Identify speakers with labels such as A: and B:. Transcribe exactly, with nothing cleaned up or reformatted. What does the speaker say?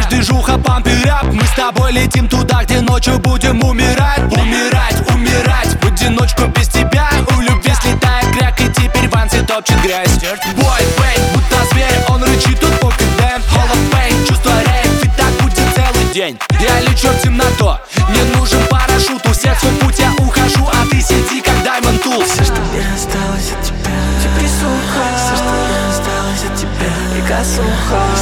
A: движуха, памп и рэп. Мы с тобой летим туда, где ночью будем умирать. Умирать, умирать, в одиночку без тебя. У любви слетает кряк, и теперь Ванси топчет грязь. Бой, бейт, будто зверь, он рычит тут по кэдэм. Hall of Fame, чувство рейв, и так будет целый день. Я лечу в темноту, мне нужен парашют. У всех свой путь, я ухожу, а ты сиди как Diamond Tools.
B: Все, что мне осталось от тебя, теперь сухо. Все, что мне осталось от тебя, река суха.